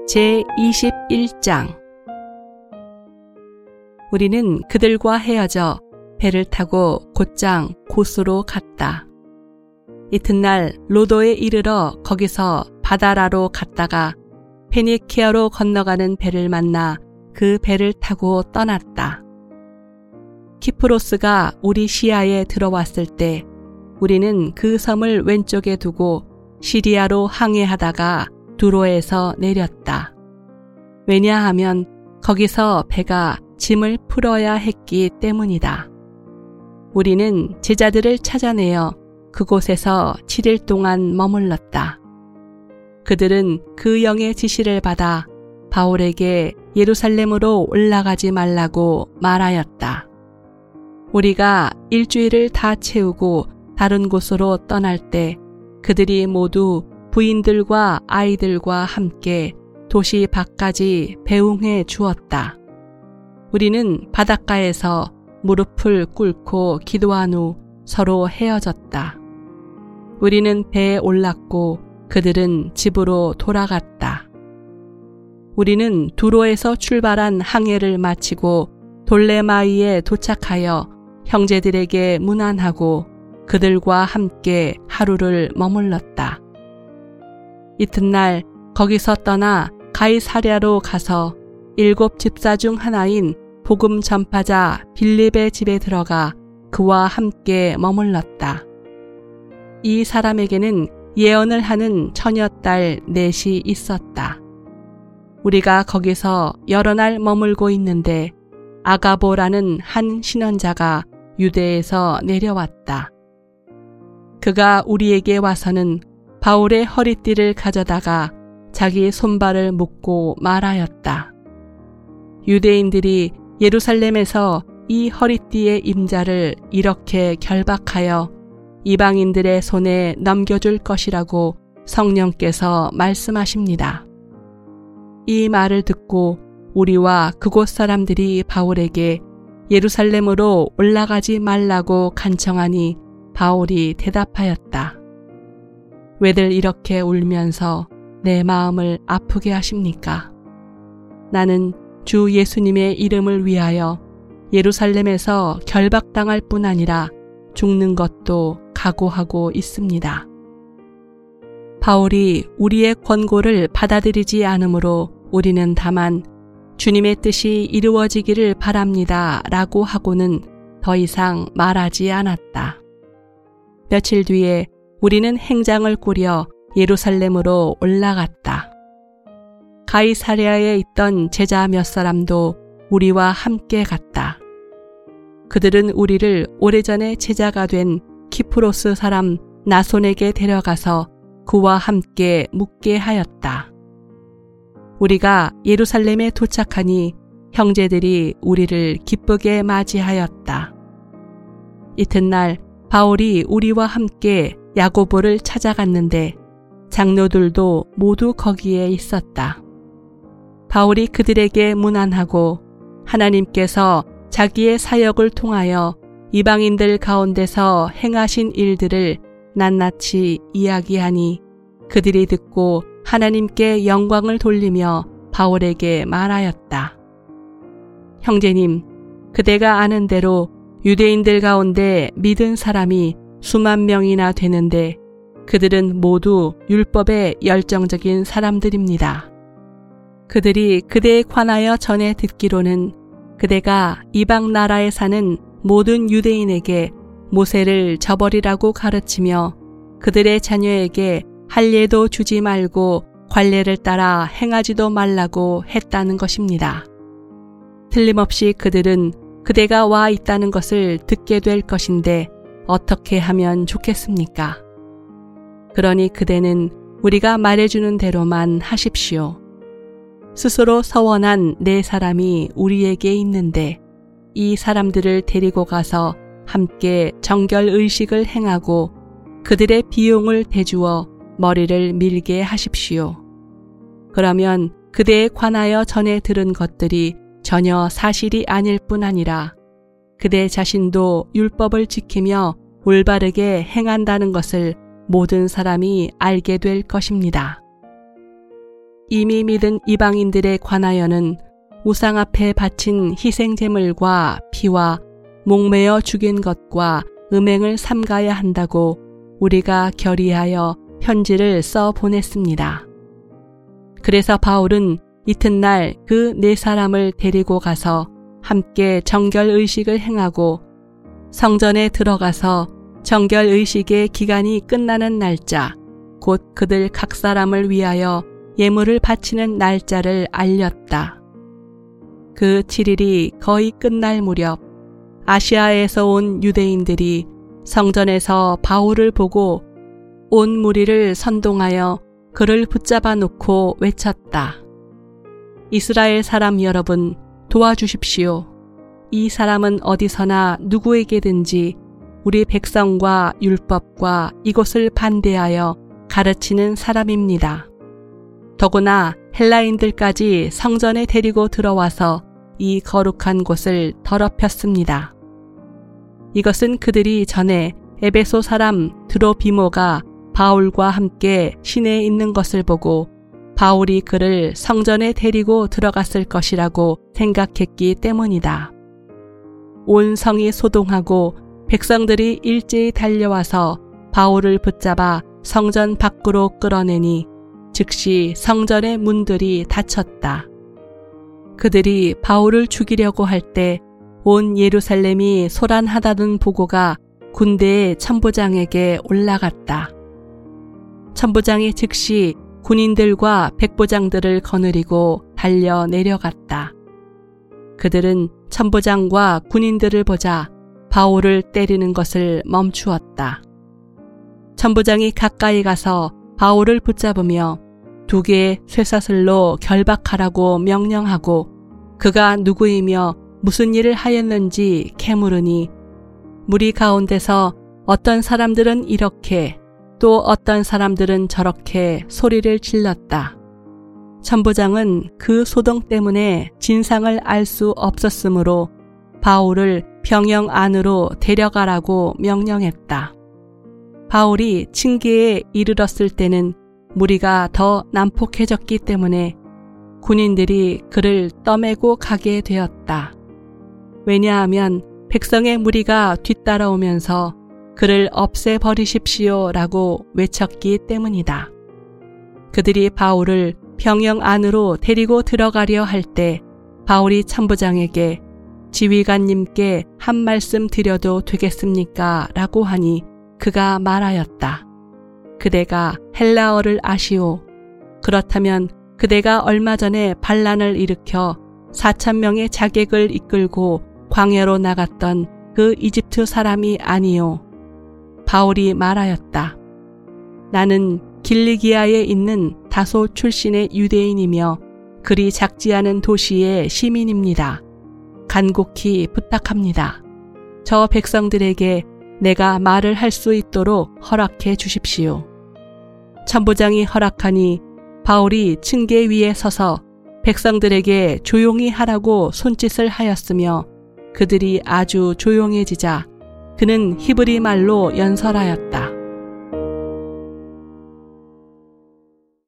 제21장. 우리는 그들과 헤어져 배를 타고 곧장 고스로 갔다. 이튿날 로도에 이르러 거기서 바다라로 갔다가 페니키아로 건너가는 배를 만나 그 배를 타고 떠났다. 키프로스가 우리 시야에 들어왔을 때 우리는 그 섬을 왼쪽에 두고 시리아로 항해하다가 두로에서 내렸다. 왜냐하면 거기서 배가 짐을 풀어야 했기 때문이다. 우리는 제자들을 찾아내어 그곳에서 7일 동안 머물렀다. 그들은 그 영의 지시를 받아 바울에게 예루살렘으로 올라가지 말라고 말하였다. 우리가 일주일을 다 채우고 다른 곳으로 떠날 때 그들이 모두 부인들과 아이들과 함께 도시 밖까지 배웅해 주었다. 우리는 바닷가에서 무릎을 꿇고 기도한 후 서로 헤어졌다. 우리는 배에 올랐고 그들은 집으로 돌아갔다. 우리는 두로에서 출발한 항해를 마치고 돌레마이에 도착하여 형제들에게 문안하고 그들과 함께 하루를 머물렀다. 이튿날 거기서 떠나 가이사랴로 가서 7 집사 중 하나인 복음 전파자 빌립의 집에 들어가 그와 함께 머물렀다. 이 사람에게는 예언을 하는 처녀딸 넷이 있었다. 우리가 거기서 여러 날 머물고 있는데 아가보라는 한 신원자가 유대에서 내려왔다. 그가 우리에게 와서는 바울의 허리띠를 가져다가 자기 손발을 묶고 말하였다. 유대인들이 예루살렘에서 이 허리띠의 임자를 이렇게 결박하여 이방인들의 손에 넘겨줄 것이라고 성령께서 말씀하십니다. 이 말을 듣고 우리와 그곳 사람들이 바울에게 예루살렘으로 올라가지 말라고 간청하니 바울이 대답하였다. 왜들 이렇게 울면서 내 마음을 아프게 하십니까? 나는 주 예수님의 이름을 위하여 예루살렘에서 결박당할 뿐 아니라 죽는 것도 각오하고 있습니다. 바울이 우리의 권고를 받아들이지 않으므로 우리는 다만 주님의 뜻이 이루어지기를 바랍니다 라고 하고는 더 이상 말하지 않았다. 며칠 뒤에 우리는 행장을 꾸려 예루살렘으로 올라갔다. 가이사랴에 있던 제자 몇 사람도 우리와 함께 갔다. 그들은 우리를 오래전에 제자가 된 키프로스 사람 나손에게 데려가서 그와 함께 묵게 하였다. 우리가 예루살렘에 도착하니 형제들이 우리를 기쁘게 맞이하였다. 이튿날 바울이 우리와 함께 야고보를 찾아갔는데 장로들도 모두 거기에 있었다. 바울이 그들에게 문안하고 하나님께서 자기의 사역을 통하여 이방인들 가운데서 행하신 일들을 낱낱이 이야기하니 그들이 듣고 하나님께 영광을 돌리며 바울에게 말하였다. 형제님, 그대가 아는 대로 유대인들 가운데 믿은 사람이 수만 명이나 되는데 그들은 모두 율법에 열정적인 사람들입니다. 그들이 그대에 관하여 전해 듣기로는 그대가 이방 나라에 사는 모든 유대인에게 모세를 저버리라고 가르치며 그들의 자녀에게 할례도 주지 말고 관례를 따라 행하지도 말라고 했다는 것입니다. 틀림없이 그들은 그대가 와 있다는 것을 듣게 될 것인데 어떻게 하면 좋겠습니까? 그러니 그대는 우리가 말해주는 대로만 하십시오. 스스로 서원한 4사람이 우리에게 있는데 이 사람들을 데리고 가서 함께 정결의식을 행하고 그들의 비용을 대주어 머리를 밀게 하십시오. 그러면 그대에 관하여 전해 들은 것들이 전혀 사실이 아닐 뿐 아니라 그대 자신도 율법을 지키며 올바르게 행한다는 것을 모든 사람이 알게 될 것입니다. 이미 믿은 이방인들에 관하여는 우상 앞에 바친 희생제물과 피와 목매어 죽인 것과 음행을 삼가야 한다고 우리가 결의하여 편지를 써 보냈습니다. 그래서 바울은 이튿날 그 4사람을 데리고 가서 함께 정결의식을 행하고 성전에 들어가서 정결의식의 기간이 끝나는 날짜, 곧 그들 각 사람을 위하여 예물을 바치는 날짜를 알렸다. 그 7일이 거의 끝날 무렵 아시아에서 온 유대인들이 성전에서 바울을 보고 온 무리를 선동하여 그를 붙잡아 놓고 외쳤다. 이스라엘 사람 여러분, 도와주십시오. 이 사람은 어디서나 누구에게든지 우리 백성과 율법과 이곳을 반대하여 가르치는 사람입니다. 더구나 헬라인들까지 성전에 데리고 들어와서 이 거룩한 곳을 더럽혔습니다. 이것은 그들이 전에 에베소 사람 드로비모가 바울과 함께 시내에 있는 것을 보고 바울이 그를 성전에 데리고 들어갔을 것이라고 생각했기 때문이다. 온 성이 소동하고 백성들이 일제히 달려와서 바울을 붙잡아 성전 밖으로 끌어내니 즉시 성전의 문들이 닫혔다. 그들이 바울을 죽이려고 할 때 온 예루살렘이 소란하다는 보고가 군대의 천부장에게 올라갔다. 천부장이 즉시 군인들과 백부장들을 거느리고 달려 내려갔다. 그들은 천부장과 군인들을 보자 바울을 때리는 것을 멈추었다. 천부장이 가까이 가서 바울을 붙잡으며 2개의 쇠사슬로 결박하라고 명령하고 그가 누구이며 무슨 일을 하였는지 캐물으니 무리 가운데서 어떤 사람들은 이렇게 또 어떤 사람들은 저렇게 소리를 질렀다. 천부장은 그 소동 때문에 진상을 알 수 없었으므로 바울을 병영 안으로 데려가라고 명령했다. 바울이 층계에 이르렀을 때는 무리가 더 난폭해졌기 때문에 군인들이 그를 떠매고 가게 되었다. 왜냐하면 백성의 무리가 뒤따라오면서 그를 없애버리십시오 라고 외쳤기 때문이다. 그들이 바울을 병영 안으로 데리고 들어가려 할 때 바울이 천부장에게 지휘관님께 한 말씀 드려도 되겠습니까? 라고 하니 그가 말하였다. 그대가 헬라어를 아시오. 그렇다면 그대가 얼마 전에 반란을 일으켜 4,000명의 자객을 이끌고 광야로 나갔던 그 이집트 사람이 아니오. 바울이 말하였다. 나는 길리기아에 있는 다소 출신의 유대인이며 그리 작지 않은 도시의 시민입니다. 간곡히 부탁합니다. 저 백성들에게 내가 말을 할 수 있도록 허락해 주십시오. 천부장이 허락하니 바울이 층계 위에 서서 백성들에게 조용히 하라고 손짓을 하였으며 그들이 아주 조용해지자 그는 히브리 말로 연설하였다.